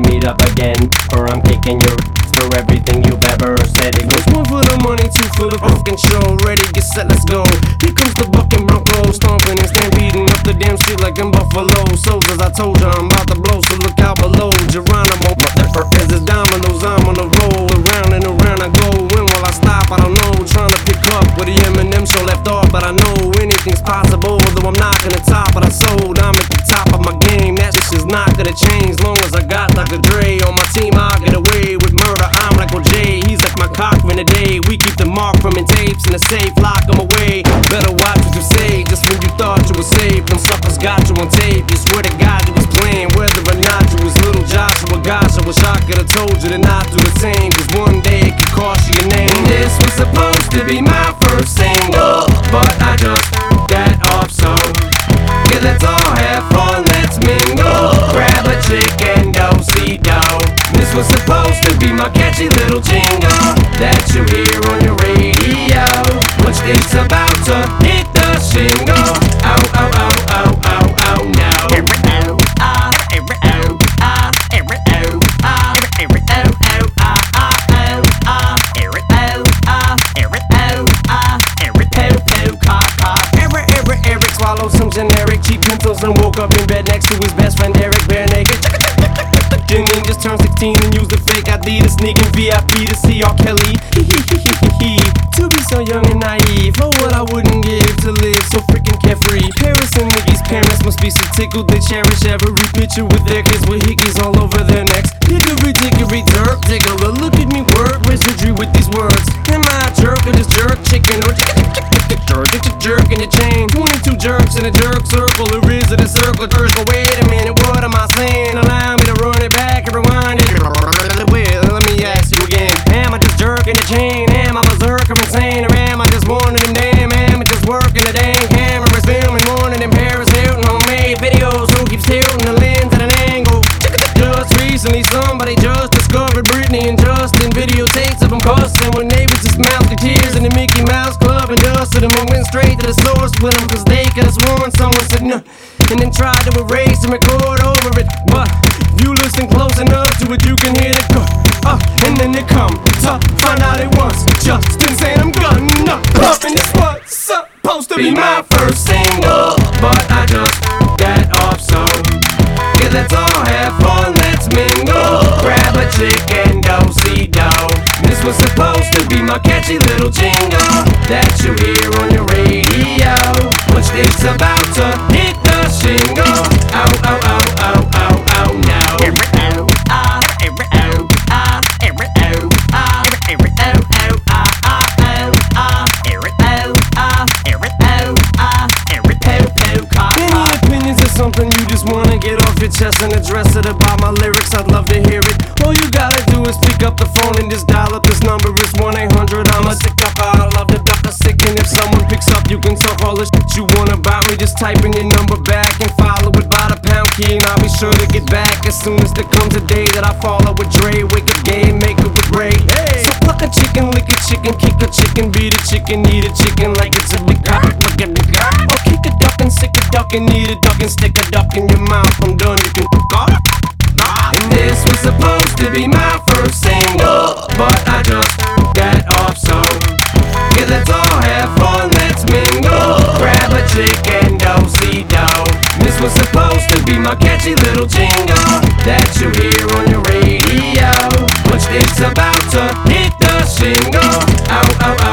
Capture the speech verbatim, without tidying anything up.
meet up again, or I'm kicking your ass for everything you've ever said. It goes One for the money, two for the fucking show. Ready, get set, let's go. Here comes the bucking Bronco, stomping and stampeding up the damn street like in Buffalo. Soldiers, I told ya, I'm about to blow, so look out below. Geronimo, motherfuckers, it's dominoes, I'm on the roll. Around and around I go, when will I stop? I don't know. Trying to pick up where the Eminem show left off, but I know anything's possible. Though I'm not gonna top what I sold, I'm at the top of my game. That shit is not gonna change, long as I got Doctor Dre on my team. I'll get away with murder. I'm like O J, he's like my cock in the day. We keep the mark from in tapes in the safe, lock 'em away. Better watch what you say, just when you thought you were safe. Them suckers got you on tape. You swear to God you was playing, whether or not you was little Joshua. Gosh, I wish I could've told you to not do the same, cause one day it could cost you your name. And this was supposed to be my first single, but I just that off, so yeah, let's all have fun, let's mingle. Grab a chick and go see dough. This was supposed to be my catchy little jingle that you hear on your radio. Watch it's about to hit the shingle. Ow, ow, ow, ow, ow, ow, now. Some generic cheap pencils and woke up in bed next to his best friend Eric, bare naked. Then just turned sixteen and used a fake I D to sneak in V I P to see R. Kelly. To be so young and naive, oh what I wouldn't give to live so freaking carefree. Paris and Nikki's parents must be so tickled they cherish every picture with their kids with hickeys all over their necks. Hickory dickory dirt, tickler, look at me work wizardry with these words. Am I a jerk or just jerk chicken or jerk, get your jerk in your chain? twenty-two jerks in a jerk circle, or is it a circle jerk? But wait a minute, what am I saying? Allow me to run it back and rewind it. Well, let me ask you again. Am I just jerking the chain? Am I berserk or insane? Or am I just one of them damn amateurs working the dang cameras, filming one of them Paris Hilton homemade videos? Who keeps tilting the lens at an angle? Just recently somebody just discovered Britney and Justin videotapes of them cussing when neighbors just mouthed their tears in the Mickey Mouse Club and dusted them and went straight to the source with them, cause they could've sworn someone said no and then tried to erase and record over it. But if you listen close enough to it, you can hear the go up and then they come to find out it was Justin saying I'm gonna up, and this was supposed to be my first single, but I just got off, so yeah, let's all have fun, let's mingle. Grab a chick and go see dough. This was supposed to be my catchy little jingle that you hear on your radio. Watch it's about to hit the shingle. Ow, ow, ow, ow, ow, ow, now. Any opinions or something you just wanna get off your chest and address it about my lyrics? I'd love to hear it. All you gotta do is pick up the phone and just dial up this number. It's one eight hundred, I'm a sick ducker. I love to duck a sick, and if someone picks up, you can talk all the shit you want about me. Just type in your number back and follow it by the pound key, and I'll be sure to get back as soon as there comes a day that I follow with Dre. Wake up gay, make it with Ray. Hey. So pluck a chicken, lick a chicken, kick a chicken, beat a chicken, eat a chicken like it's a big cock. Look at the guy. Or kick a duck and sick a duck and eat a duck and stick a duck in your mouth. I'm done, you can fuck off. And this was supposed to be my first single, but I just got off, so yeah, let's all have fun, let's mingle. Grab a chick and go see dough. This was supposed to be my catchy little jingle that you hear on your radio. Watch it's about to hit the shingle. Ow, ow, ow.